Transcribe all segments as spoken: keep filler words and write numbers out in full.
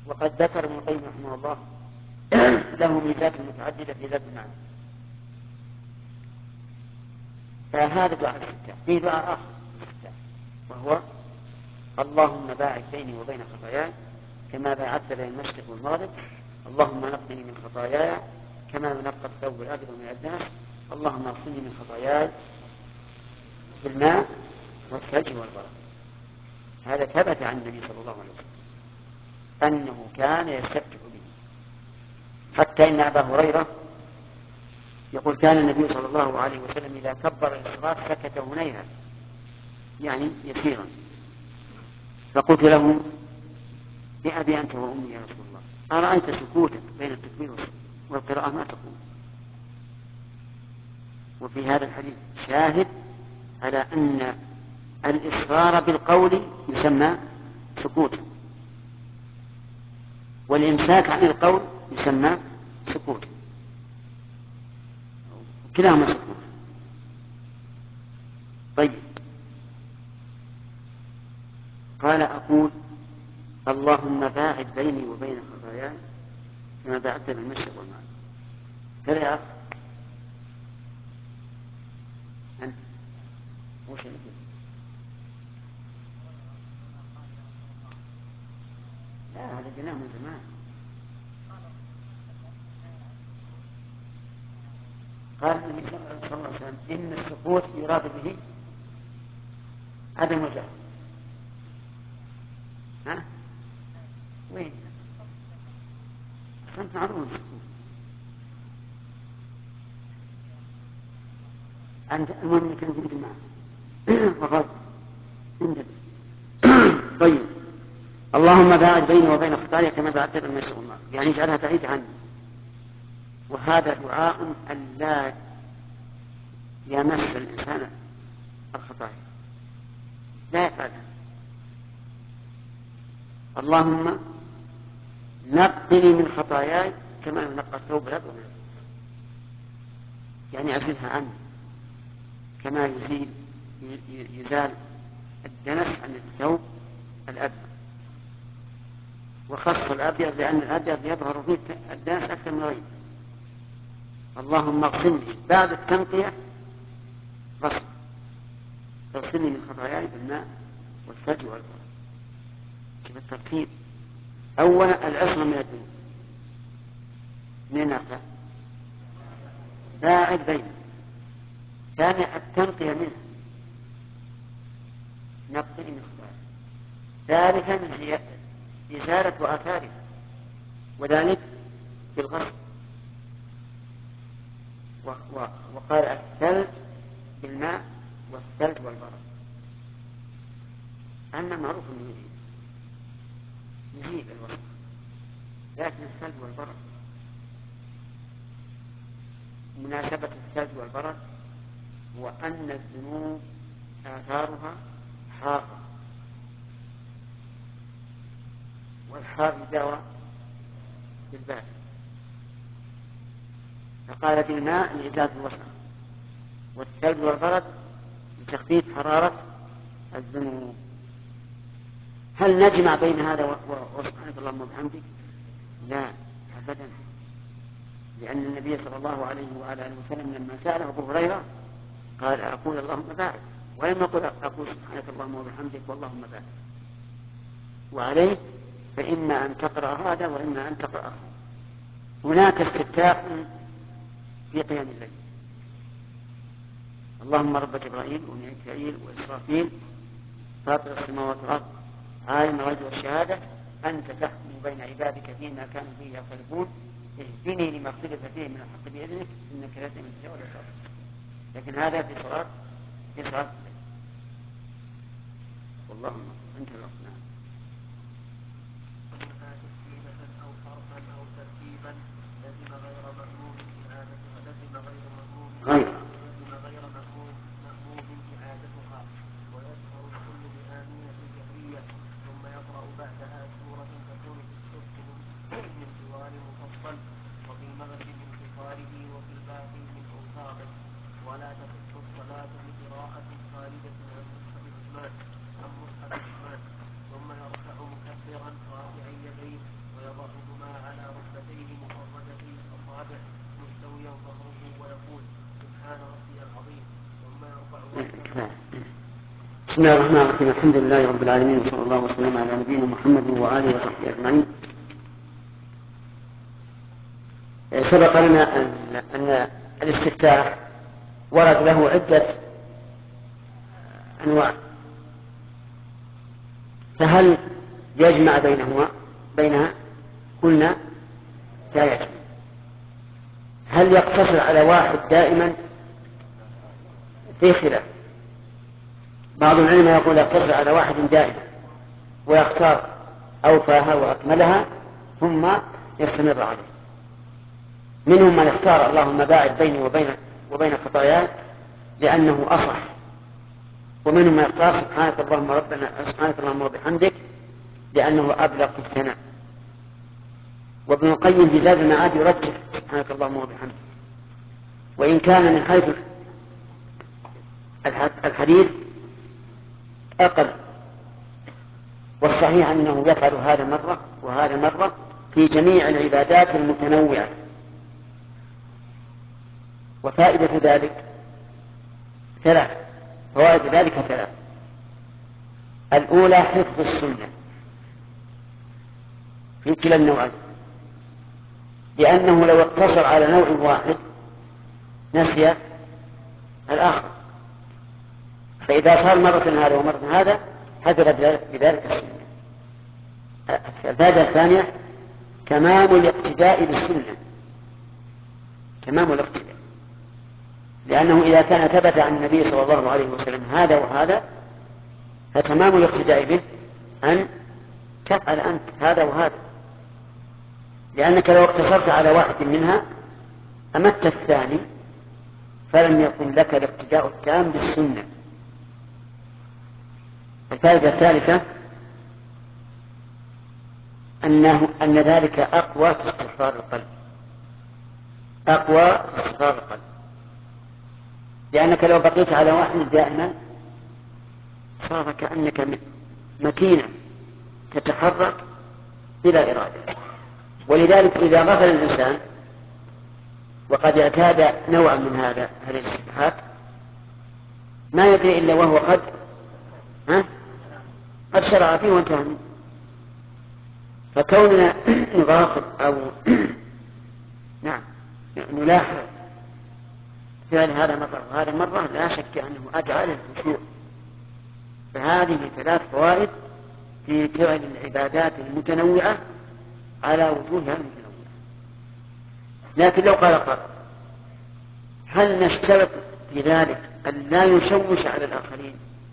وقد ذكر ابن القيم رحمه الله له ميزات متعددة في ذات المعنى. فهذا دعاء الاستفتاح. في دعاء آخر الاستفتاح وهو اللهم باعد بيني وبين خطاياي كما باعدت بين المشرق والمغرب، اللهم نقني من خطاياي كما ينقى الثوب الأبيض من الدنس، اللهم اغسلني من خطاياي بالماء والثلج والبرد. هذا ثبت عن النبي صلى الله عليه وسلم أنه كان يستفتح به، حتى إن أبا هريرة يقول كان النبي صلى الله عليه وسلم إذا كبر الصلاة سكت هنيها، يعني يسيرا. فقلت له بأبي أنت وأمي يا رسول الله، أرأيت سكوتك بين التكبير والقراءة ما تقول؟ وفي هذا الحديث شاهد على أن الإصرار بالقول يسمى سكوتا، والإمساك عن القول يسمى سكوتا، كلاهما سكوت. طيب، قال أقول اللهم باعد بيني وبين خطاياي كما باعدت بين المشرق والمغرب. هذا يا أخ أنت وش اللي لا هذا قلناه من زمان. قال النبي صلى الله عليه وسلم إن السكوت يراد به عدم الجهل. ها؟ وين؟ صنف معروف السكوت. أنت المهم كان في الجماعة وغلط. طيب، اللهم باعد بيني وبين خطاياي كما باعدت بين المشرق والمغرب، يعني اجعلها بعيدة عني. وهذا دعاء أن لا يمس الإنسان الخطايا، لا يفعلها. اللهم نقني من خطاياي كما ينقى الثوب الأبيض من الدنس، يعني أزلها عني كما يزيل يزال الدنس عن الثوب الأبيض. وخص الأبيض لأن الأبيض يظهر فيه الدنس أكثر من غيره. اللهم اغسلني بعد التنقية غسل، اغسلني من خطاياي بالماء والثلج والبرد. شوف الترتيب، أولا العصمة من الذنوب، اثنين نقطة باعد بينه، ثانيا التنقية منه نقني من خطاياي، ثالثا إزالة آثارها وذلك بالغسل. وقال الثلج بالماء والثلج والبرد، أن معروف أنه يزيد الوصف، لكن الثلج والبرد مناسبة الثلج والبرد هو أن الذنوب آثارها حارة، والحار يداوى بالبارد، فقال بالماء لإزالة الوسخ، والثلج والبرد لتخفيف حرارة الذنوب. هل نجمع بين هذا وسبحانك اللهم وبحمدك؟ لا أبدا، لأن النبي صلى الله عليه وعلى آله وسلم لما سأله أبو هريرة قال أقول اللهم باعد، ولم يقل أقول سبحانك اللهم وبحمدك واللهم باعد. وعليه فإما أن تقرأ هذا وإما أن تقرأ هذا. هناك استفتاح في قيام الليل، اللهم رب جبرائيل وميكائيل وإسرافيل فاطر السماوات والأرض عالم الغيب والشهادة أنت تحكم بين عبادك فيما كانوا فيه يختلفون اهدني لما اختلف فيه من الحق بإذنك إنك لا تهدي من تشاء ولا تهدي. لكن هذا في صلاة في صلاة الليل. والله أنت الرحمن. أو حرفا أو ترتيبا لزم غير مأموم إعادتها لزم غير مأموم غير لزم غير مأموم مأموم إعادتها. ويجهر الكل بآمينة جهرية، ثم يقرأ بعدها سورة تكون في الصف من طوال مفصل، وفي المغرب من قصاره، وفي الباقي من أوساطه. ولا تصح الصلاة بقراءة خارجة عن مصحف عثمان عن مصحف عثمان ثم يركع مكبرا رافعا يديه بسم الله الرحمن الرحيم. الحمد لله رب العالمين، وصلى الله وسلم على نبينا محمد وآله وصحبه أجمعين. سبق لنا أن الاستفتاح ورد له عدة أنواع، فهل يجمع بينهما بينها؟ قلنا لا يجمع. هل يقتصر على واحد دائما؟ في خلاف. بعض العلماء يقول يقتصر على واحد دائما ويختار أوفاها وأكملها ثم يستمر عليه. منهم من اختار اللهم باعد بيني وبين وبين خطاياي لأنه أصح، ومنهم من اختار سبحانك اللهم ربنا سبحانك اللهم وبحمدك لأنه أبلغ في الثناء. وابن القيم في زاد المعاد يرجح سبحانك اللهم وبحمدك، وإن كان من حيث الحديث أقل، والصحيح أنه يفعل هذا مرة وهذا مرة في جميع العبادات المتنوعة. وفائدة ذلك ثلاث فوائد ذلك ثلاث. الأولى حفظ السنة في كلا النوعين، لأنه لو اقتصر على نوع واحد نسي الآخر، فإذا صار مرة هذا ومرة هذا حفظ بذلك السنة. الفائدة الثانية تمام الاقتداء بالسنة، تمام الاقتداء، لأنه إذا كان ثبت عن النبي صلى الله عليه وسلم هذا وهذا فتمام الاقتداء به أن تفعل أنت هذا وهذا، لأنك لو اقتصرت على واحد منها أمت الثاني فلم يكن لك الاقتداء التام بالسنة. الفائدة الثالثة أنه أن ذلك أقوى في استغفار القلب، أقوى في استغفار القلب، لأنك لو بقيت على واحد دائما صار كأنك مكينة تتحرك بلا إرادة. ولذلك إذا غفل الإنسان وقد اعتاد نوعا من هذا هذه الاستفتاحات ما يدري إلا وهو قد ها قد شرع فيه وانتهى منه. فكوننا نراقب أو نعم نلاحظ فعل هذا مرة وهذا مرة لا شك أنه أدعى للخشوع. فهذه ثلاث فوائد في فعل العبادات المتنوعة على وجوهها المتنوعة. لكن لو قال قال هل نشترط في ذلك أن لا يشوش على الآخرين؟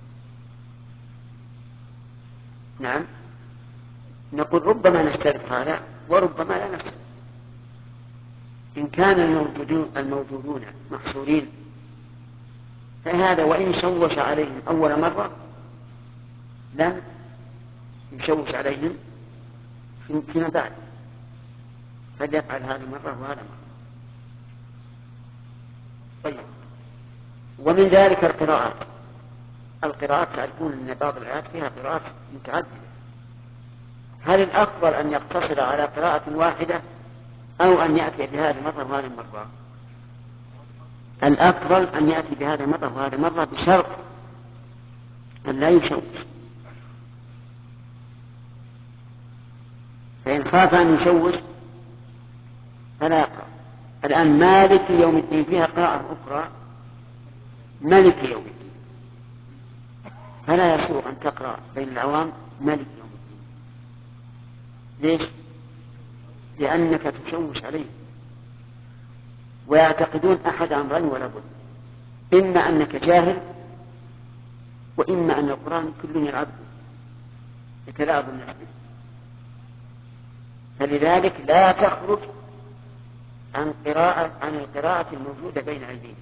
نعم نقول ربما نشترط هذا وربما لا نشترط. إن كان الموجودون, الموجودون محصورين فهذا وإن شوش عليهم أول مرة لم يشوش عليهم فيما بعد، فليفعل هذه مرة وهذا مرة. طيب، ومن ذلك القراءات. القراءات تعرفون أن بعض الآيات فيها قراءات متعددة. هل الأفضل أن يقتصر على قراءة واحدة أو أن يأتي بهذه مرة وهذه مرة؟ الأفضل أن يأتي بهذه مرة وهذه مرة بشرط أن لا يشوش. فإن خاف أن يشوش فلا يقرأ. الآن مالك يوم الدين فيها قراءة أخرى ملك يوم الدين، فلا يسوء أن تقرأ بين العوام ملك يوم الدين. ليش؟ لأنك تشوش عليه ويعتقدون أحد أمرين ولا بد، إما أنك جاهل وإما أن القرآن كل يلعب يتلاعب الناس به. فلذلك لا تخرج عن قراءة عن القراءة الموجودة بين أيديهم.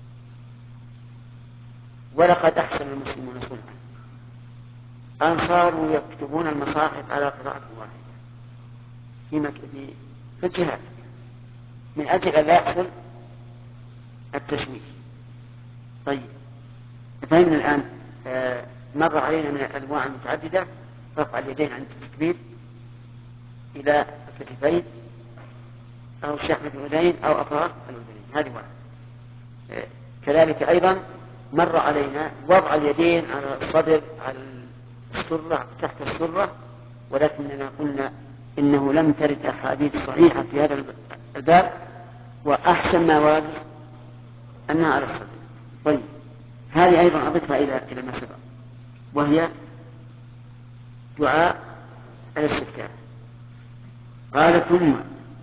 ولقد أحسن المسلمون صنعا أن صاروا يكتبون المصاحف على قراءة واحدة في في الجهاد من أجل أن لا يحصل التشويش. طيب، فهمنا الآن آه مر علينا من الأنواع المتعددة رفع اليدين عند التكبير إلى الكتفين أو شحمة الأذنين أو أطراف الأذنين، هذه واحدة. آه كذلك أيضا مر علينا وضع اليدين على الصدر على السرة تحت السرة، ولكننا قلنا إنه لم ترد أحاديث صحيحة في هذا الباب، وأحسن ما ورد أنها على الصدر. طيب هذه أيضا أضفها إلى إلى ما سبق، وهي دعاء الاستفتاح. قال ثم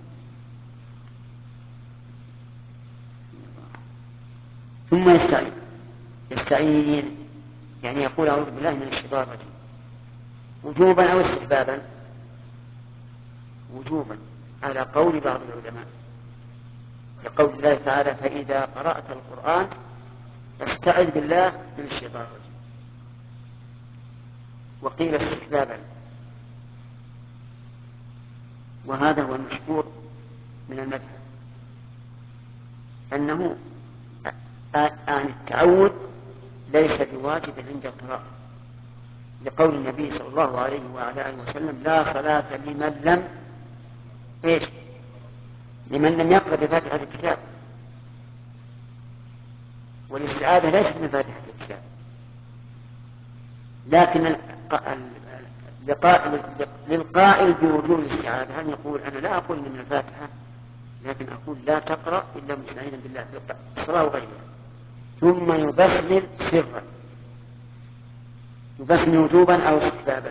ثم يستعين يستعين يعني يقول أعوذ بالله من الشيطان الرجيم وجوبا أو استحبابا؟ وجوبا على قول بعض العلماء، لقول الله تعالى فإذا قرأت القرآن فاستعذ بالله من الشيطان الرجيم. وقيل استحبابا، وهذا هو المشهور من المذهب أنه عن التعوذ ليس بواجب عند القراءة، لقول النبي صلى الله عليه وعلى آله وسلم لا صلاة لمن لم إيش لمن لم يقرأ بفاتحة الكتاب، والاستعاذة ليست من فاتحة الكتاب. لكن للقائل بوجوب الاستعاذة أن يقول أنا لا أقول من الفاتحة، لكن أقول لا تقرأ إلا مستعينا بالله في الصلاة وغيرها، ثم يبسمل سرا. يبسمل وجوبا أو استحبابا؟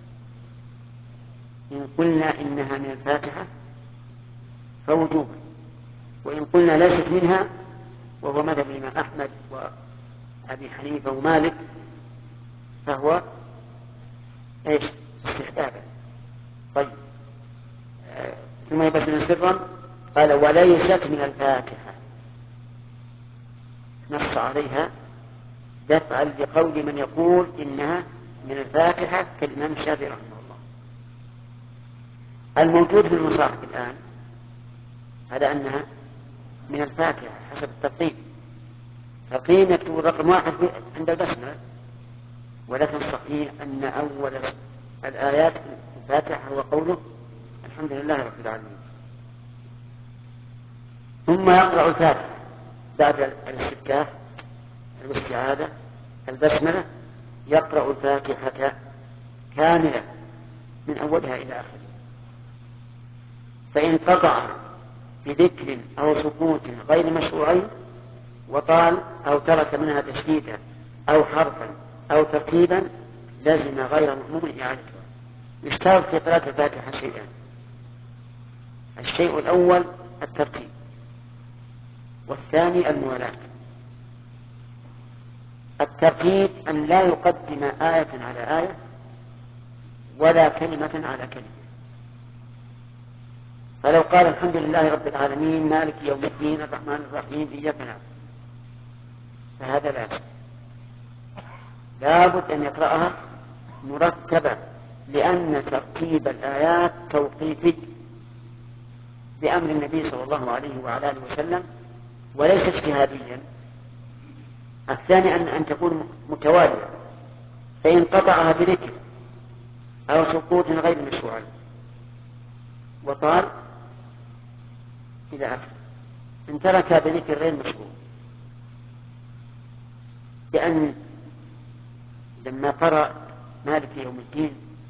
إن قلنا إنها من الفاتحة فوجوبا، وإن قلنا ليست منها وهو مذهب الإمام أحمد وأبي حنيفة ومالك فهو إيش استحبابا. طيب آه. ثم يبسمل سرا. قال وليست من الفاتحة، نص عليها دفعا لقول من يقول إنها من الفاتحة كالإمام الشافعي رحمه الله. الموجود في المصاحف الآن على أنها من الفاتحة حسب الترتيب، ترتيب يكتب رقم واحد عند البسملة، ولكن صحيح أن أول الآيات في الفاتحة هو قوله الحمد لله رب العالمين. ثم يقرأ الفاتحة بعد الاستفتاح الاستعاذة البسملة، يقرأ الفاتحة كاملة من أولها إلى آخرها. فإن قطع بذكر أو سكوت غير مشروعين وطال أو ترك منها تشديدا أو حرفا أو ترتيبا لازم غير مأموم إعادتها. يشترط في قراءة الفاتحة شيئان: الشيء الأول الترتيب، والثاني الموالاة. الترتيب أن لا يقدم آية على آية ولا كلمة على كلمة. فلو قال الحمد لله رب العالمين مالك يوم الدين الرحمن الرحيم إياك نعبد فهذا لا يصح، لابد أن يقرأها مرتبة، لأن ترتيب الآيات توقيفي بأمر النبي صلى الله عليه وعلى آله وسلم وليس اجتهاديا. الثاني أن, أن تكون متوالية، فإن قطعها بذكر أو سقوط غير مشروع وطال إلى آخره، إن ترك بذكر غير مشروع، لأن لما قرأ مالك يوم الدين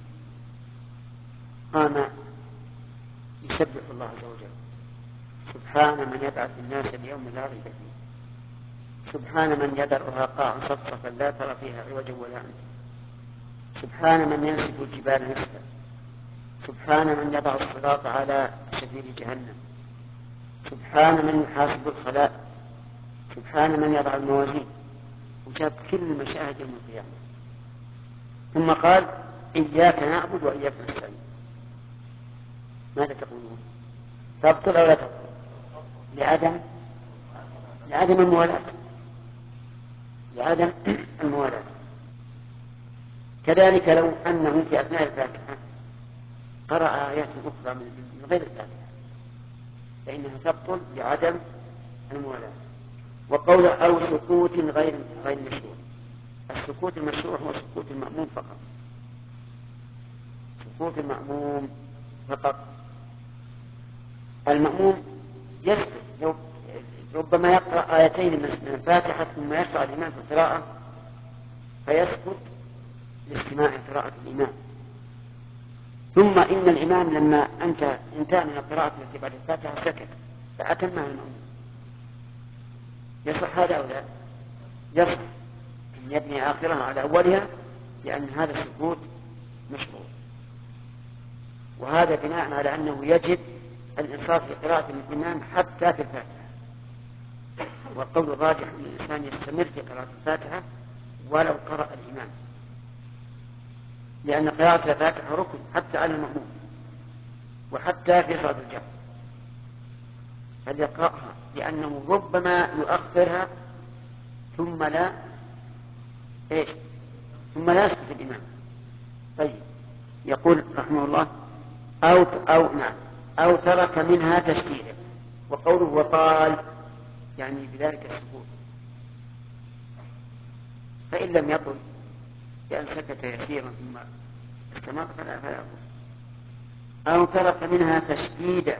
قام يسبح الله عز وجل: سبحان من يبعث الناس اليوم لا ريب فيه، سبحان من يذرها قاعا صفصفا لا ترى فيها عوجا ولا أمتا، سبحان من ينسف الجبال نسفا، سبحان من يضع الصراط على شفير جهنم، سبحان من يحاسب الخلائق، سبحان من يضع الموازين، وجاب كل المشاهد يوم القيامة. ثم قال: إياك نعبد وإياك نستعين. ماذا تقولون؟ تبطل أو لا تبطل؟ لعدم لعدم الموالاة لعدم الموالاة. كذلك لو أنه في أثناء الفاتحة قرأ آيات أخرى من غير الفاتحة فإنها تبطل لعدم الموالاة. وقول أو سكوت غير غير مشروع، السكوت المشروع هو سكوت المأموم فقط، سكوت المأموم فقط. المأموم يسكت لو ربما يقرأ آيتين من الفاتحة ثم يشرع الإمام في القراءة فيسكت لاستماع قراءة الإمام، ثم إن الإمام لما انتهى انتهى من القراءة التي بعد الفاتحة سكت فأتمها المأموم. يصح هذا أو لا؟ يصح أن يبني آخرها على أولها، لأن هذا السكوت مشروع، وهذا بناء على أنه يجب الإنصات لقراءة الإمام حتى في الفاتحة. والقول الراجح أن الإنسان يستمر في قراءة الفاتحة ولو قرأ الإمام، لأن قراءة الفاتحة ركن حتى على المأموم وحتى في صلاة الجهر، فليقرأها لأنه ربما يؤخرها ثم لا إيش ثم لا يسكت الإمام. طيب، يقول رحمه الله أو أو نعم أو ترك منها تشديدا، وقوله وقال يعني بذلك السكوت، فإن لم يقل بأن سكت يسيرا ثم استمر فلا فلا يقول. أو ترك منها تشديدا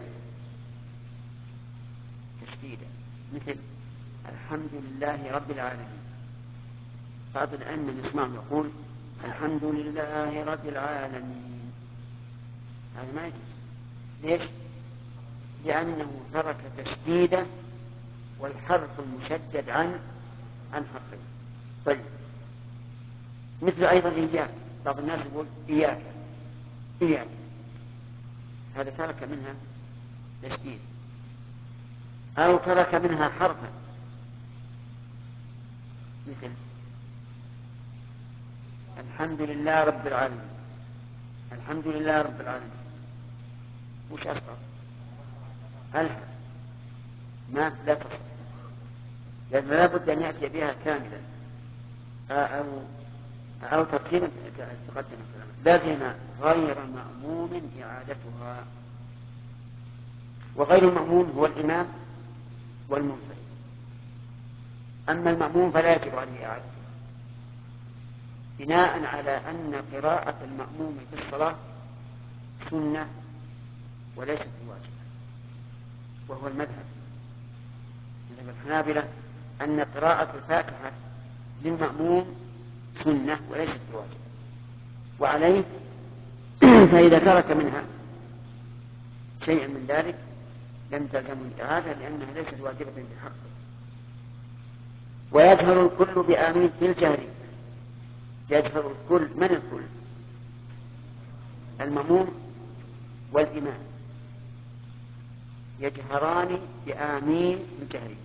تشديدا مثل الحمد لله رب العالمين، بعض الأئمة نسمعه يقول الحمد لله رب العالمين، هذا ما يجوز. ليش؟ لأنه ترك تشديدا والحرف المشدد عن عن حقه. طيب، مثل أيضا إياك، بعض الناس يقول إياك إياك، هذا ترك منها تشديد. أو ترك منها حرفا مثل الحمد لله رب العالمين، الحمد لله رب العالمين، وش أسقط؟ ألها ما لا تصح، لأن لا بد أن يأتي بها كاملا أو أو ترتيبا تقدم الكلام. لازم غير مأموم إعادتها، وغير المأموم هو الإمام والمنفرد. أما المأموم فلا يجب عليه إعادتها، بناء على أن قراءة المأموم في الصلاة سنة وليست بواجبة، وهو المذهب مذهب الحنابلة أن قراءة الفاتحة للمأموم سنة وليست بواجبة، وعليه فإذا ترك منها شيئا من ذلك لم تلزم الإعادة لأنها ليست واجبة بحق. ويجهر الكل بآمين في الجهر، يجهر الكل، من الكل؟ المأموم والإمام يجهران بآمين في الجهر.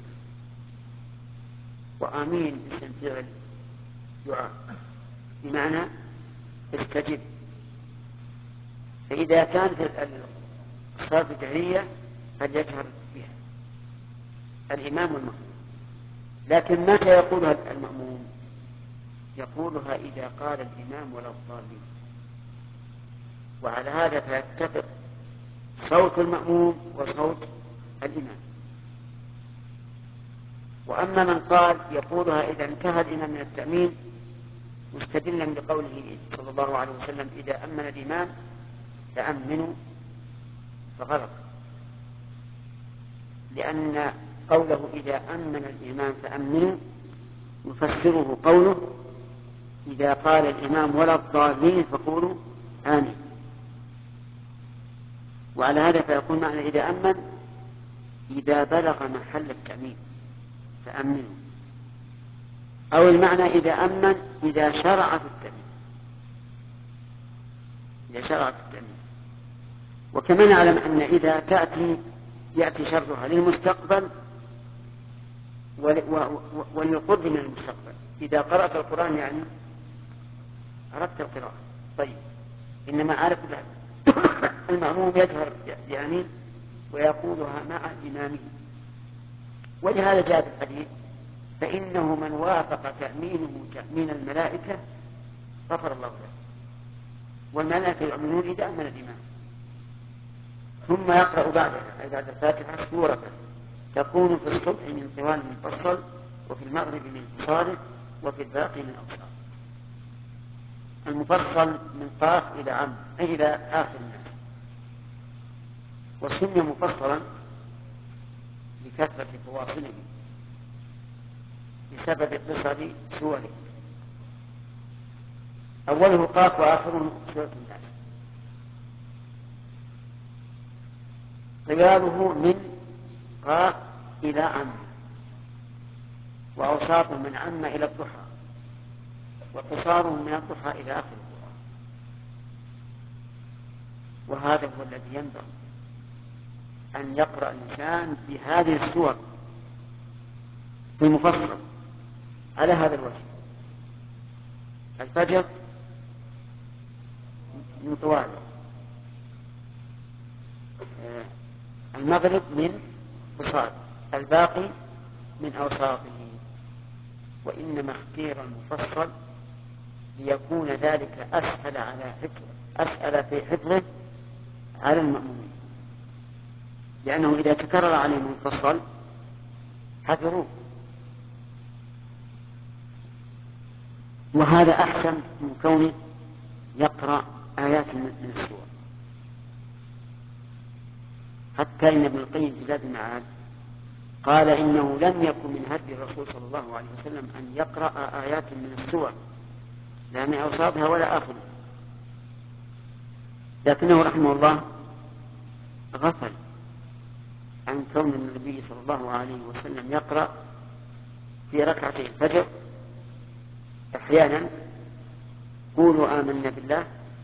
وآمين اسم فعل دعاء بمعنى استجب، فإذا كانت الصلاة الجهرية فليجهر بها الإمام والمأموم. لكن متى يقولها المأموم؟ يقولها إذا قال الإمام ولا الضالين، وعلى هذا فيتفق صوت المأموم وصوت الإمام. وأما من قال يقولها إذا انتهى الإمام من التأمين مستدلا بقوله صلى الله عليه وسلم إذا أمن الإمام فأمنوا، فغلط، لأن قوله إذا أمن الإمام فأمنوا يفسره قوله إذا قال الإمام ولا الضالين فقولوا آمين. وعلى هذا فيكون معنى إذا أمن إذا بلغ محل التأمين فأمنوا، أو المعنى إذا أمن إذا شرع في التأمين، إذا شرع في التأمين. وكما نعلم أن إذا تأتي يأتي شرها للمستقبل وللقرب من المستقبل. إذا قرأت القرآن يعني أردت القراءة، طيب، إنما عارف المأموم يجهر يعني ويقولها مع إمامه. ولهذا جاء في الحديث فإنه من وافق تأمينه تأمين الملائكة غفر الله له، والملائكة يؤمنون إذا أمن الإمام. ثم يقرأ بعدها أي بعد الفاتحة سورة تكون في الصبح من طوال مفصل، وفي المغرب من انتصار، وفي الباقي من أوساط. المفصل من قاف إلى عم أي إلى آخر الناس، وسمي مفصلا لكثرة فواصله بسبب قصر سوره. أوله قاف وآخره سورة الناس. طواله من قاف إلى عم، وأوساطه من عم إلى الضحى، وقصاره من الضحى إلى آخر القرآن. وهذا هو الذي ينبغي أن يقرأ الإنسان بهذه السور في المفصل على هذا الوجه. الفجر من طواله، المغرب من قصاره، الباقي من أوساطه. وإنما اختير المفصل ليكون ذلك أسهل على حفظه أسهل في حفظه على المأمومين، لأنه إذا تكرر عليهم المفصل حفظوه. وهذا أحسن من كونه يقرأ آيات من السور. حتى إن ابن القيم في زاد المعاد قال إنه لم يكن من هدي الرسول صلى الله عليه وسلم أن يقرأ آيات من السور لا من أوساطها ولا آخرها، لكنه رحمه الله غفل عن كون النبي صلى الله عليه وسلم يقرأ في ركعتي الفجر أحيانا قولوا آمنا بالله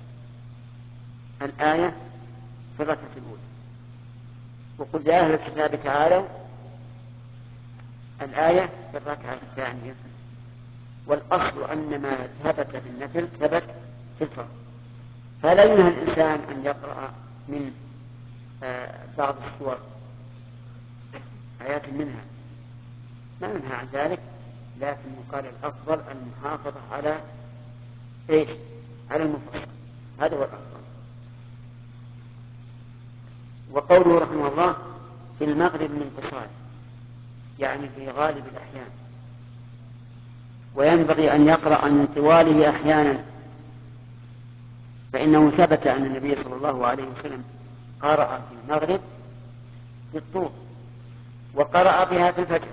الآية في الركعة الأولى، وقل يا أهل الكتاب تعالوا الآية في الركعة الثانية. والأصل أن ما ثبت في النفل ثبت في الفرض، فلا ينهى الإنسان أن يقرأ من آه بعض السور آيات منها، ما ينهى عن ذلك، لكن قال الأفضل المحافظة على إيش؟ على المفصل، هذا هو الأفضل. وقوله رحمه الله في المغرب من قصار، يعني في غالب الأحيان، وينبغي أن يقرأ عن طواله أحيانا، فإنه ثبت أن النبي صلى الله عليه وسلم قرأ في المغرب بالطول، وقرأ بها في الفجر،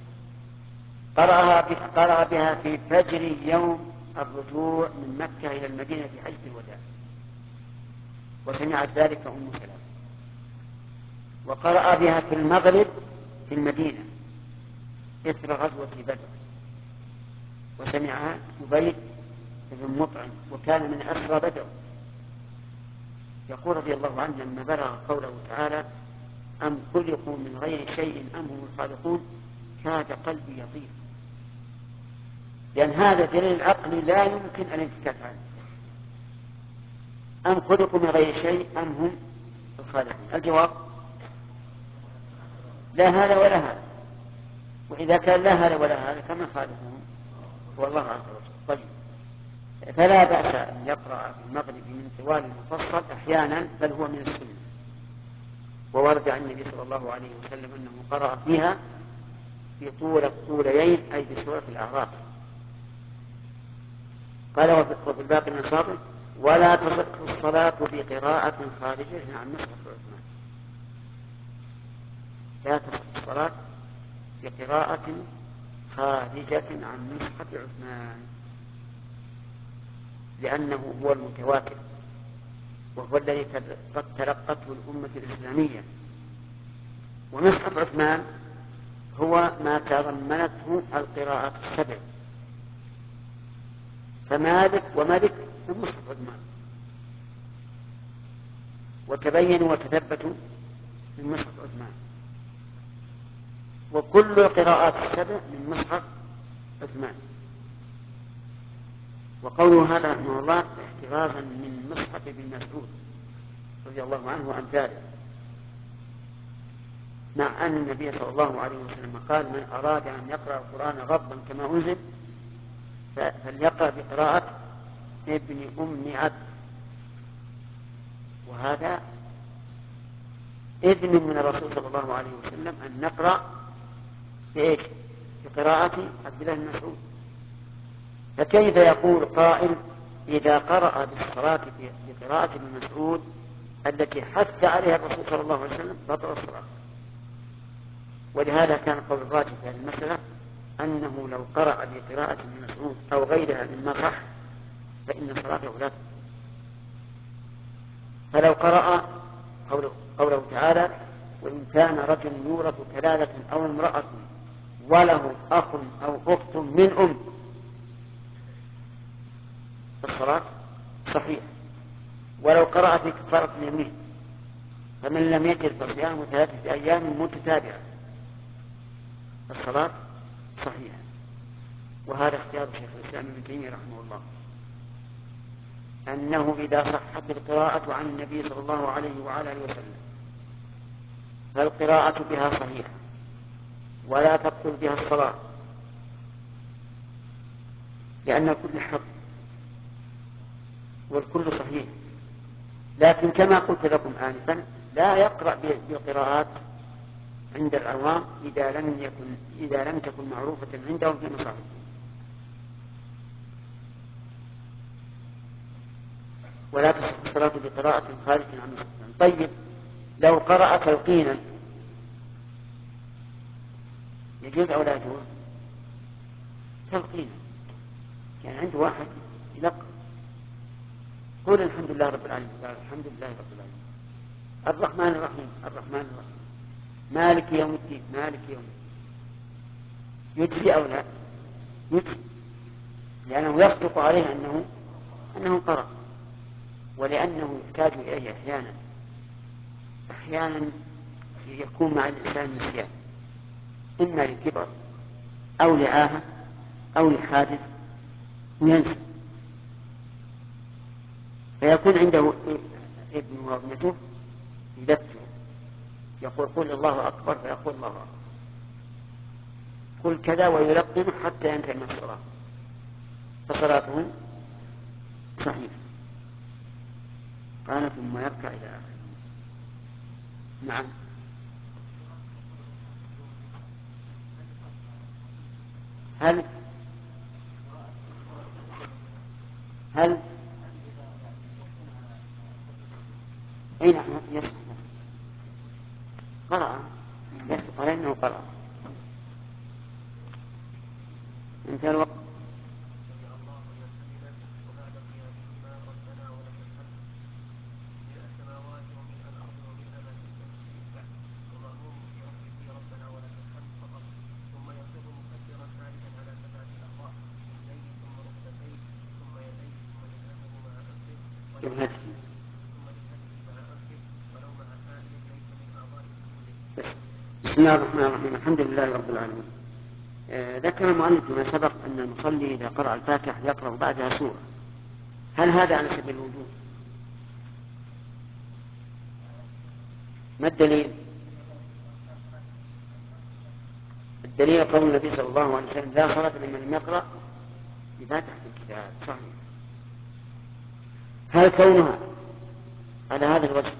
قرأ بها في فجر يوم الرجوع من مكة إلى المدينة في حجة الوداع، وسمعت ذلك أم سلمة. وقرأ بها في المغرب في المدينة إثر غزوة بدر، وسمعها جبير بن مطعم وكان من أسرى بدر، يقول رضي الله عنه لما بلغ قوله تعالى أم خلقوا من غير شيء أم هم الخالقون كاد قلبي يطير، لأن هذا دليل العقل لا يمكن الانفكاك عنه. أم خلقوا من غير شيء أم هم الخالقون، الجواب لا هذا ولا هذا، وإذا كان لا هذا ولا هذا فمن خالقهم هو الله عز وجل. طيب، فلا بأس أن يقرأ في المغرب من طوال المفصل أحيانا، بل هو من السنة، وورد عن النبي صلى الله عليه وسلم أنه قرأ فيها في طول الطولين أي بسورة الأعراف. قال وفي الباقي من صادق ولا تصح الصلاة بقراءة خارجة عن مصحف عثمان، لا تصح الصلاة بقراءة خارجة عن مصحف عثمان، لأنه هو المتواتر وهو الذي قد تلقته الأمة الإسلامية. ومصحف عثمان هو ما تضمنته القراءات السبع، فمالك وملك من مصحف عثمان، وتبينوا وتثبتوا من مصحف عثمان، وكل القراءات السبع من مصحف عثمان. وقوله هذا رحمه الله احترازا من مصحف ابن مسعود رضي الله عنه وأمثاله، مع أن النبي صلى الله عليه وسلم قال من أراد أن يقرأ القرآن غضا كما أنزل فليقرأ بقراءة ابن أم عبد، وهذا إذن من الرسول صلى الله عليه وسلم أن نقرأ بإيش؟ بقراءة عبد الله بن مسعود. فكيف يقول قائل إذا قرأ بالصلاة بقراءة ابن مسعود التي حث عليها الرسول صلى الله عليه وسلم بطل الصلاة؟ ولهذا كان قول الراجح في هذه المسألة أنه لو قرأ بقراءة ابن مسعود أو غيرها مما صح فإن صلاته لا تبطل. فلو قرأ قوله, قوله تعالى وإن كان رجل يورث كلالة أو امرأة وله أخ أو أخت من أم الصلاة صحيح. ولو قرأ في كفارة اليمين فمن لم يجد فصيام ثلاثة أيام متتابعة الصلاة صحيحة. وهذا اختيار شيخ الإسلام ابن تيمية رحمه الله أنه إذا صحت القراءة عن النبي صلى الله عليه وعلى آله وسلم فالقراءة بها صحيحة ولا تبطل بها الصلاة لأن الكل حق والكل صحيح. لكن كما قلت لكم آنفا لا يقرأ بالقراءات عند العوام إذا لم يكن إذا لم تكن معروفة عندهم في مصاحف. ولا تصح الصلاة بقراءة خارجة عن مصحف. طيب لو قرأ تلقينا يجوز أو لا يجوز؟ تلقينا كان عنده واحد يلقى قول الحمد لله رب العالمين الحمد لله رب العالمين الرحمن الرحيم الرحمن الرحيم مالك يوم الدين مالك يوم الدين يجزي أو لا؟ يجزي لأنه يصدق عليه أنه أنه قرأ ولأنه يحتاج إليه أحيانا أحيانا يكون مع الإنسان نسيان إما لكبر أو لعاهة أو لحادث وينسى فيكون عنده ابن وابنته يذكر يقول قل الله أكبر فيقول الله أكبر قل كذا ويلقن حتى ينتهي من الصلاة فصلاته صحيحة. قال ثم يركع إلى آخره. نعم. هل هل أي نعم يصح قرأ يصح على أنه قرأ انتهى الوقت. بسم الله الرحمن الرحيم الحمد لله رب العالمين. آه ذكر المؤلف فيما سبق أن المصلي إذا قرأ الفاتحة يقرأ بعدها سورة. هل هذا على سبيل الوجوب؟ ما الدليل؟ الدليل قول النبي صلى الله عليه وسلم لا صلاة لمن لم يقرأ بفاتحة الكتاب. صحيح. هل كونها على هذا الوجه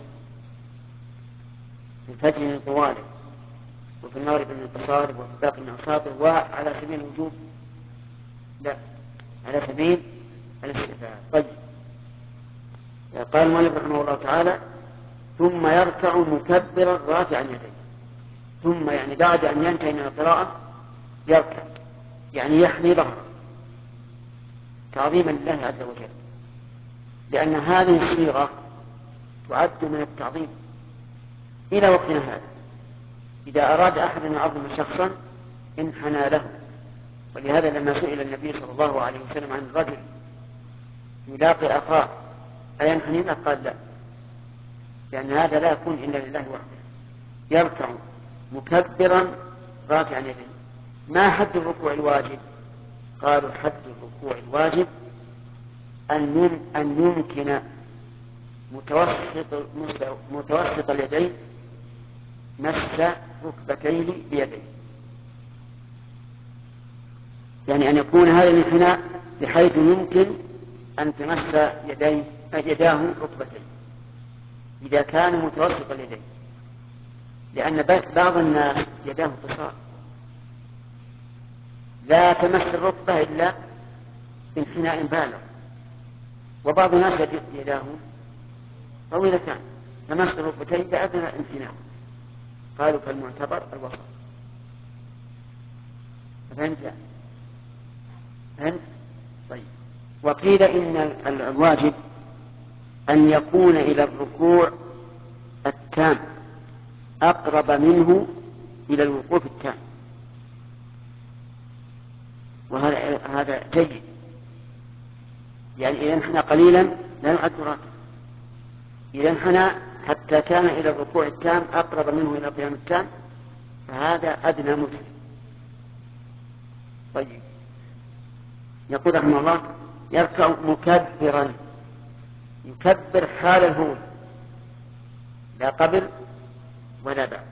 في الفجر من طوال وفي المغرب من القصارب وفي باقي من الأوساط وعلى سبيل الوجوب؟ لا، على سبيل الاستحباب. طيب قال المؤلف رحمه الله تعالى ثم يركع مكبرا رافعا يديه. ثم يعني بعد أن ينتهي من القراءة يركع يعني يحني ظهره تعظيما لله عز وجل لأن هذه الصيغة تعد من التعظيم إلى وقتنا هذا. إذا أراد أحد أن يعظم شخصا انحنى له. ولهذا لما سئل النبي صلى الله عليه وسلم عن الرجل يلاقي أخاه أينحني له قال لا لأن هذا لا يكون إلا لله وحده. يركع مكبرا رافعا يديه. ما حد الركوع الواجب؟ قالوا حد الركوع الواجب أن يمكن متوسط, متوسط اليدين مس ركبتيه بيديه يعني أن يكون هذا الانحناء بحيث يمكن أن تمس يديه يداه ركبتيه إذا كان متوسط اليدين لأن بعض الناس يداه قصار لا تمس الركبة إلا بانحناء بالغ وبعض الناس يداه طويلتان تمس الركبتين بأدنى انحناء. قالوا فالمعتبر الوسط فهمت؟ فهمت؟ طيب. وقيل إن الواجب أن يكون إلى الركوع التام أقرب منه إلى الوقوف التام، وهذا هذا جيد. يعني إذا انحنى قليلا لا يعد راكعا، إذا انحنى حتى كان إلى الركوع التام أقرب منه إلى القيام التام فهذا أدنى مجزي. طيب. يقول رحمه الله يركع مكبرا، يكبر حال الهول لا قبل ولا بعد.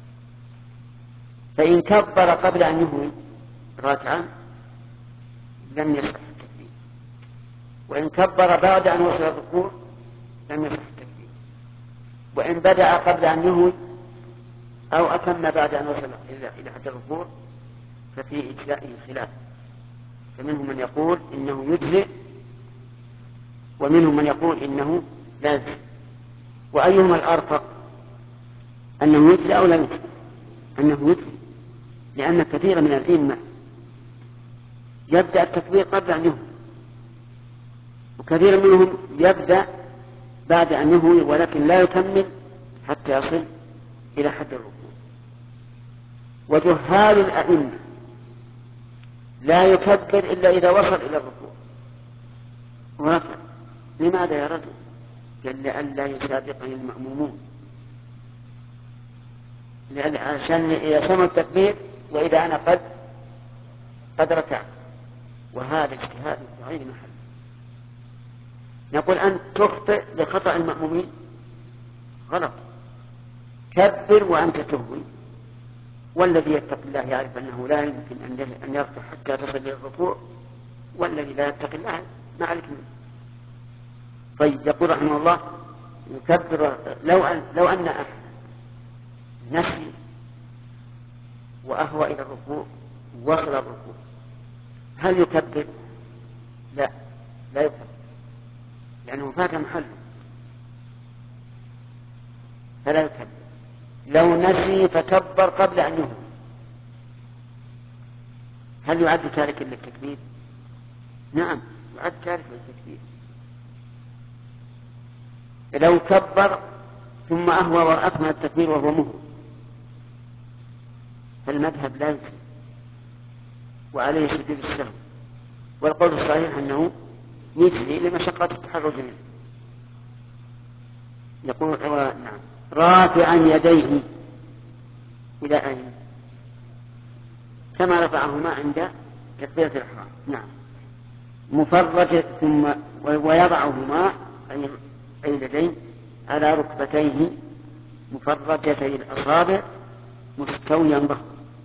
فإن كبر قبل أن يهوي راكعا لم يصح التكبير، وإن كبر بعد أن وصل الركوع لم يصح التكبير، وإن بدأ قبل أن يهوي أو أتم بعد أن وصل إلى حد الركوع ففي إجزائه خلاف، فمنهم من يقول إنه يجزئ ومنهم من يقول إنه لا يجزئ. وأيهما الأرفق، أنه يجزئ أو لا يجزئ؟ أنه يجزئ، لأن كثير من الأئمة يبدأ التكبير قبل أن يهوي، وكثير منهم يبدأ بعد أن يهوي ولكن لا يكمل حتى يصل إلى حد الركوع. وجهال الأئمة لا يكبر إلا إذا وصل إلى الركوع وركع. لماذا يا رجل؟ قال لئلا يسابقني المأمومون، عشان إذا سمع التكبير وإذا أنا قد قد ركعت، وهذا اجتهاد في غير محل. نقول أن تخطئ لخطأ المأمومين غلط، كبر وأنت تهوي، والذي يتقي الله يعرف أنه لا يمكن أن يركع حتى تصل إلى الركوع، والذي لا يتقي الله ما عليك منه. طيب. يقول رحمه الله يكبر لو أن لو أن أحد نسي وأهوى إلى الركوع وصل الركوع هل يكبر؟ لا، لا يكبر، لأنه فات محله فلا يكبر. لو نسي فكبر قبل أن يهوي هل يعد تاركا للتكبير؟ نعم، يعد تاركا للتكبير. لو كبر ثم أهوى وأكمل التكبير وهو مهوي فالمذهب لا يكفي وعليه سجود السهو، والقول الصحيح أنه يجزي لمشقة التحرج منه. يقول نعم رافعا يديه إلى أين؟ كما رفعهما عند تكبيرة الإحرام. نعم. مفرج ثم ويضعهما أي اليدين على ركبتيه مفرجتي الأصابع مستويا ظهره،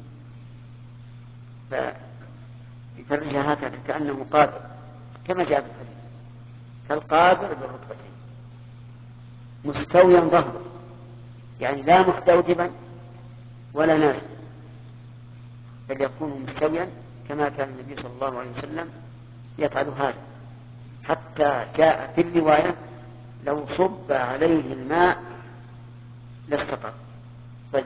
فيفرجها هكذا كأنه قادر كما جاء في الحديث كالقادر بالركبتين مستويا ظهره، يعني لا محتوجبا ولا نازل، بل يكون مستويا كما كان النبي صلى الله عليه وسلم يفعل هذا، حتى جاء في الرواية لو صب عليه الماء لاستقر. طيب.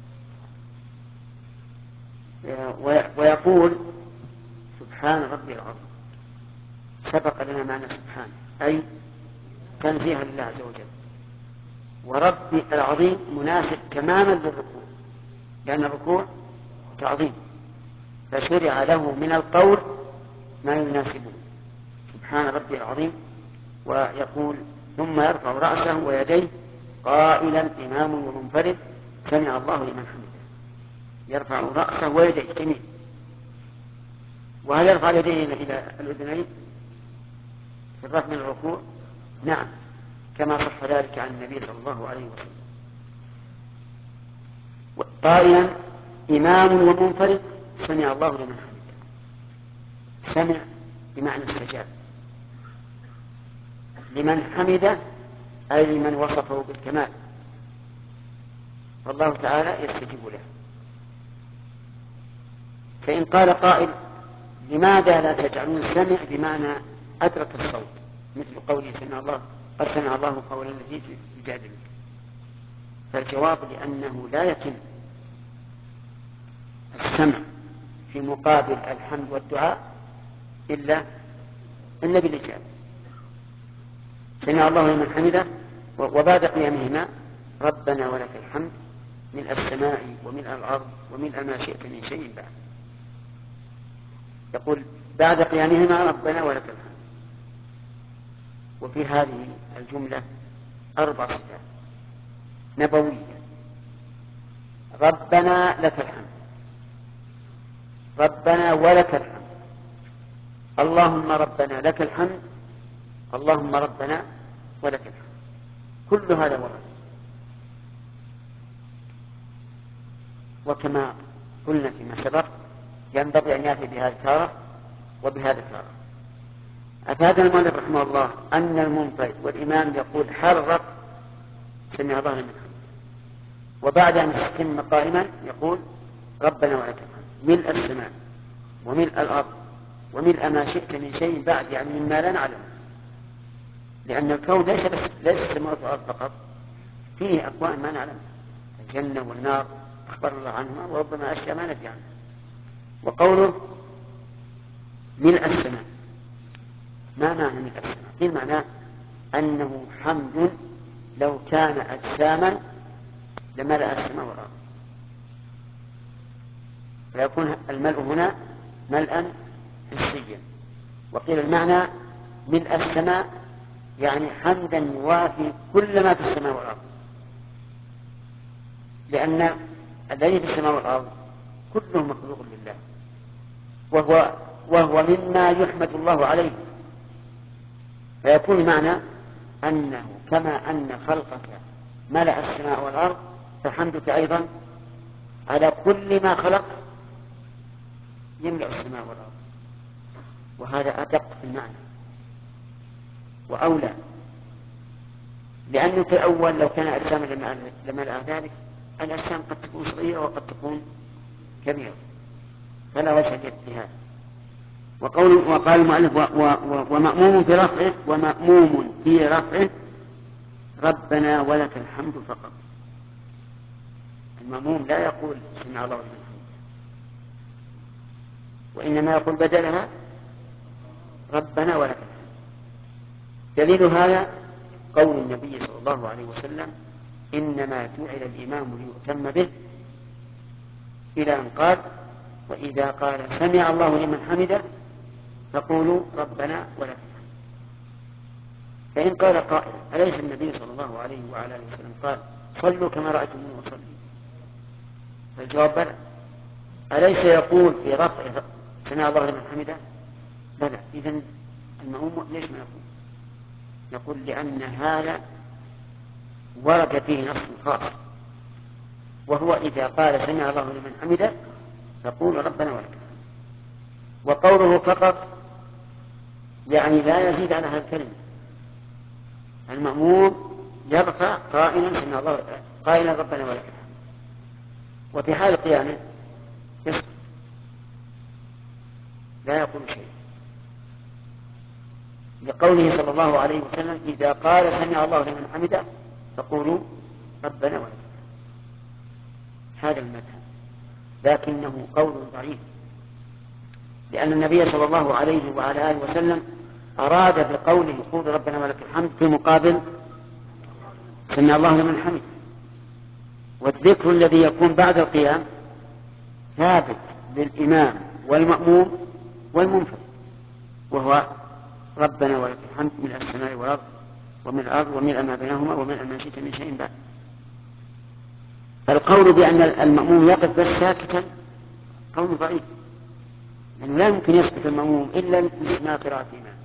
ويقول سبحان ربي العظيم، سبق لنا معنى سبحان أي تنزيها لله عز وجل، وربي العظيم مناسب تماما للركوع لأن الركوع تعظيم، فشرع له من القول ما يناسبه سبحان ربي العظيم. ويقول ثم يرفع رأسه ويديه قائلا إمام ومنفرد سمع الله لمن حمده، يرفع رأسه ويديه جميع. وهل يرفع يديه إلى الأذنين في الرفع من الركوع؟ نعم، كما صح ذلك عن النبي صلى الله عليه وسلم. قائلا إمام ومنفرد سمع الله لمن حمده، سمع بمعنى استجاب، لمن حمده أي لمن وصفه بالكمال، فالله تعالى يستجيب له. فإن قال قائل لماذا لا تجعلون سمع بمعنى أدرك الصوت مثل قوله سمع الله قد سمع الله قول الذي يجادلك؟ فالجواب لأنه لا يتم السمع في مقابل الحمد والدعاء إلا إلا بالإجابة. سمع الله لمن حمده، وبعد قيامهما ربنا ولك الحمد ملء السماء وملء الأرض وملء ما شئت من شيء بعد. يقول بعد قيامهما ربنا ولك الحمد. وفي هذه الجملة أربع صفات نبوية: ربنا لك الحمد، ربنا ولك الحمد، اللهم ربنا لك الحمد، اللهم ربنا ولك الحمد. كل هذا ورد. وكما قلنا فيما سبق ينبغي أن يأتي بهذه تارة وبهذا تارة. أفاد المؤلف رحمه الله أن المنفرد والإمام يقول حرق سمع الله لمن حمده، وبعد أن يستتم قائما يقول ربنا ولك الحمد ملء السماء وملء الأرض وملء ما شئت من شيء بعد، يعني مما لا نعلم، لأن الكون ليس بس ليس السماوات والأرض فقط، فيه أكوان ما نعلم، الجنة والنار أخبر الله عنهما وربما أشياء ما ندري عنها. وقوله ملء السماء، ما معنى ملء السماء؟ قيل معناه أنه حمد لو كان أجساما لملأ السماء والأرض، فيكون الملء هنا ملءا حسيا. وقيل المعنى ملء السماء يعني حمدا يوافي كل ما في السماء والأرض، لأن الذي في السماء والأرض كله مخلوق لله، وهو, وهو مما يحمد الله عليه. فيكون معنى أنه كما أن خلقك ملأ السماء والأرض فحمدك أيضا على كل ما خلق يملأ السماء والأرض. وهذا أدق في المعنى وأولى، لأنه في الأول لو كان أجساما لملأ ذلك، الأجسام قد تكون صغيرة وقد تكون كبيرة، فلا وجه لهذا. وقول وقال المؤلف ومأموم في رفعه ومأموم في رفعه ربنا ولك الحمد فقط. المأموم لا يقول سمع الله لمن حمده، وإنما يقول بدلها ربنا ولك الحمد. دليل هذا قول النبي صلى الله عليه وسلم إنما جعل الإمام ليؤتم به، إلى أن قال وإذا قال سمع الله لمن حمده فقولوا ربنا ولك الحمد. فإن قال قائل أليس النبي صلى الله عليه وعلى آله وسلم قال صلوا كما رأيتموني أصلي؟ فالجواب بلى. أليس يقول في رفع سمع الله لمن حمده؟ بلى. إذن المأموم ليش ما يقول؟ يقول لأن هذا ورد فيه نص خاص، وهو إذا قال سمع الله لمن حمده فقول ربنا ولك الحمد. وقوله فقط يعني لا يزيد على هذا الكلمة. المأموم يرفع قائلا سمع الله قائلا ربنا ولك الحمد، وفي حال قيامه يسكت لا يقول شيء، لقوله صلى الله عليه وسلم إذا قال سمع الله لمن حمده فقولوا ربنا ولك الحمد. هذا المذهب، لكنه قول ضعيف، لأن النبي صلى الله عليه وعلى آله وسلم أراد بقوله قول ربنا ولك الحمد في مقابل سمع الله لمن حمده. والذكر الذي يكون بعد القيام ثابت للإمام والمأموم والمنفرد، وهو ربنا ولك الحمد من السماء والأرض ومن الأرض ومن ما بينهما ومن ما شئت من شيء بعد. فالقول بأن المأموم يقف بس ساكتا قول ضعيف، لأنه لا يمكن يسكت المأموم إلا لاستماع قراءة الإمام.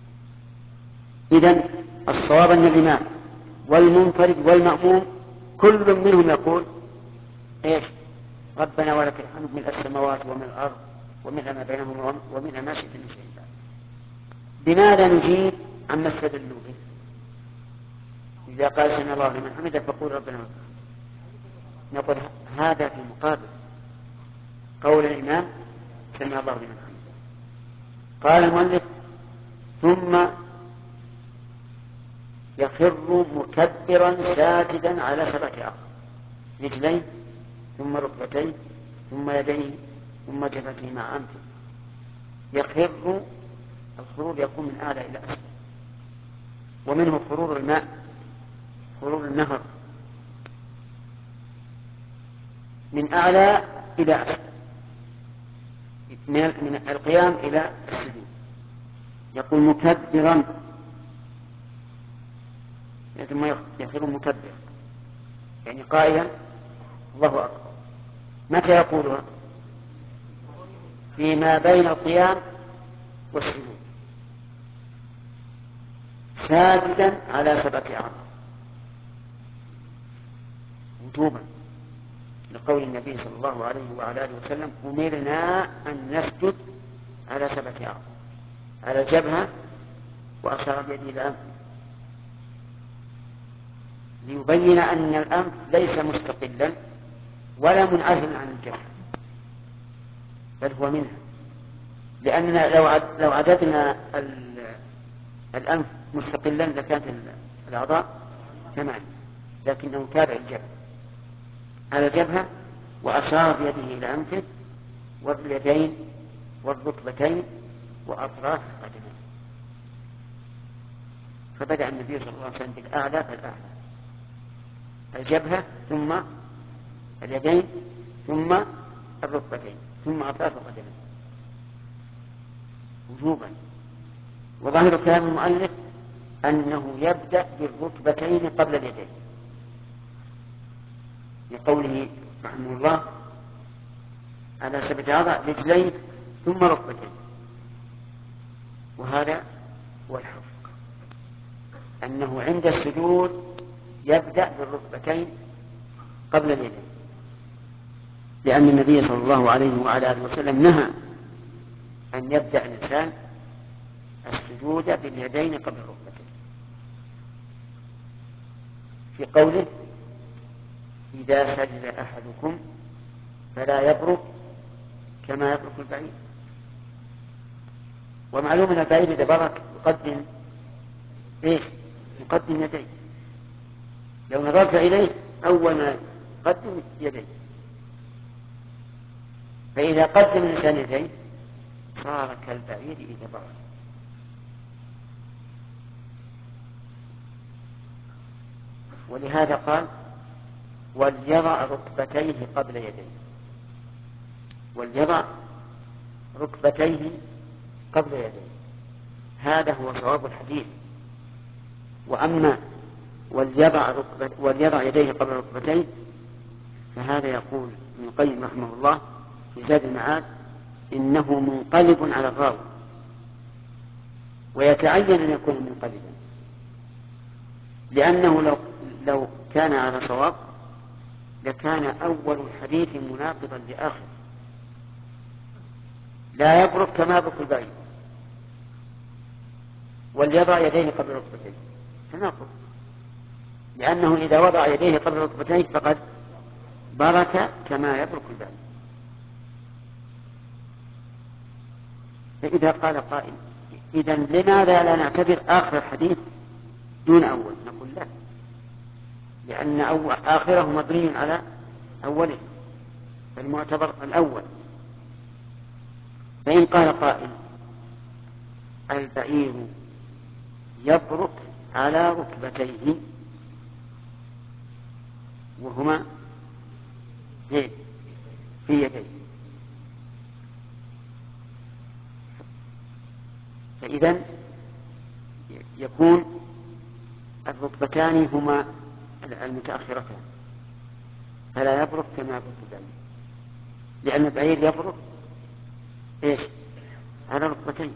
إذن الصواب أن الإمام والمنفرد والمأموم كل منهم يقول إيش؟ ربنا ولك الحمد من السماوات ومن الأرض ومن ما بينهما ومن ما شئت من شيء بعد. بماذا نجيب عما استدلوا به؟ إذا قال سمع الله لمن حمده فقول ربنا ولك الحمد، نقول هذا في مقابل قول الإمام سمع الله لمن حمده. قال المؤلف ثم يخر مكبرا ساجدا على سبعة أعضاء: رجلين ثم ركبتين ثم يديه ثم جفته مع أنفه يخر. الخرور يكون من أعلى إلى أسفل، ومنه خرور الماء، خرور النهر من أعلى إلى أسفل، من القيام إلى السجود. يقول مكبرا، ثم يخر مكبر، يعني قائلا الله أكبر. متى يقولها؟ فيما بين القيام والسجود، ساجدا على سبعة أعضاء وجوبا، لقول النبي صلى الله عليه وعلى آله وسلم أمرنا أن نسجد على سبعة أعضاء، على الجبهة، وأشار بيده إلى الأنف ليبين أن الأنف ليس مستقلا ولا منعزلا عن الجبهة، بل هو منها، لأننا لو لو عددنا الأنف مستقلا لكانت الأعضاء ثمانية، لكنه تابع الجبهة على الجبهة، وأشار بيده إلى أنفه واليدين والركبتين وأطراف القدمين. فبدأ النبي صلى الله عليه وسلم بالأعلى فالأعلى، الجبهة ثم اليدين ثم الركبتين ثم أطراف القدمين وجوبا. وظاهر كلام المؤلف أنه يبدأ بالركبتين قبل اليدين، لقوله رحمه الله على سبعة أعضاء رجلين ثم ركبتين. وهذا هو الحق، أنه عند السجود يبدأ بالركبتين قبل اليدين، لأن النبي صلى الله عليه وعلى آله وسلم نهى أن يبدأ الإنسان السجود باليدين قبل الركبتين، في قوله إذا سجد أحدكم فلا يبرك كما يبرك البعير. ومعلوم أن البعير إذا برك يقدم إيه؟ يقدم يديه. لو نظرت إليه أول ما يقدم يديه، فإذا قدم الإنسان يديه صار كالبعير إذا برك. ولهذا قال وليضع ركبتيه قبل يديه، وليضع ركبتيه قبل يديه، هذا هو صواب الحديث. وأما وليضع, وليضع يديه قبل ركبتيه فهذا يقول ابن القيم رحمه الله في زاد المعاد إنه منقلب على الراوي، ويتعين أن يكون منقلبا، لأنه لو, لو كان على صواب لكان أول الحديث مناقضا لآخر. لا يبرك كما يبرك البعير، وليضع يديه قبل ركبتيه، تناقض، لأنه إذا وضع يديه قبل ركبتيه فقد برك كما يبرك البعير. فإذا قال قائل إذن لماذا لا نعتبر آخر الحديث دون أول؟ نقول لا، لأن أول آخره مبني على أوله، فالمعتبر الأول. فإن قال قائل البعير يبرك على ركبتيه وهما في يديه، فإذن يكون الركبتان هما المتأخرتان، فلا يبرك كما يبرك البعير، لأن البعير يبرك إيش؟ على ركبتين.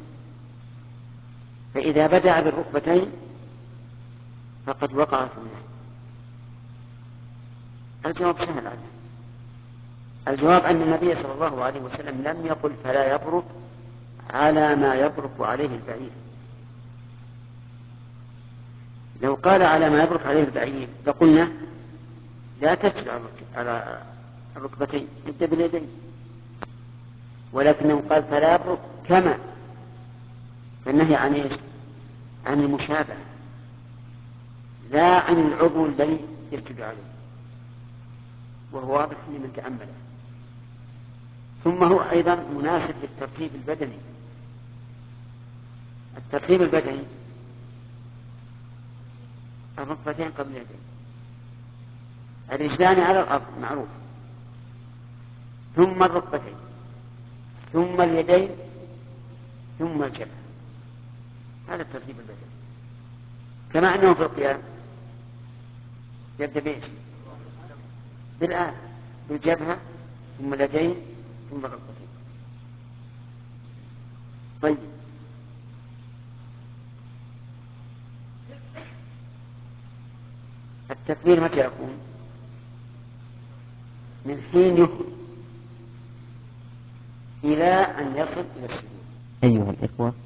فإذا بدأ بالركبتين فقد وقع في النهي. الجواب سهل عنه. الجواب أن النبي صلى الله عليه وسلم لم يقل فلا يبرك على ما يبرك عليه البعير. لو قال على ما يبرك عليه البعير لقلنا لا تسجد على الركبتين، ابدأ باليدين، ولكنه قال فلا يبرك كما، فالنهي عن ايش؟ عن المشابهة، لا عن العضو الذي يسجد عليه، وهو واضح لمن تأمله. ثم هو أيضا مناسب للترتيب البدني. الترتيب البدني الركبتين قبل اليدين، الرجلان على الأرض معروف، ثم الركبتين، ثم اليدين، ثم الجبهة. هذا الترتيب البدني. كما أنه في القيام يبدأ بإيش؟ بالآن بالجبهة، ثم اليدين، ثم الركبتين. طيب، التكبير متى يكون؟ من حين يهوي إلى أن يصل إلى السجود. أيها الإخوة،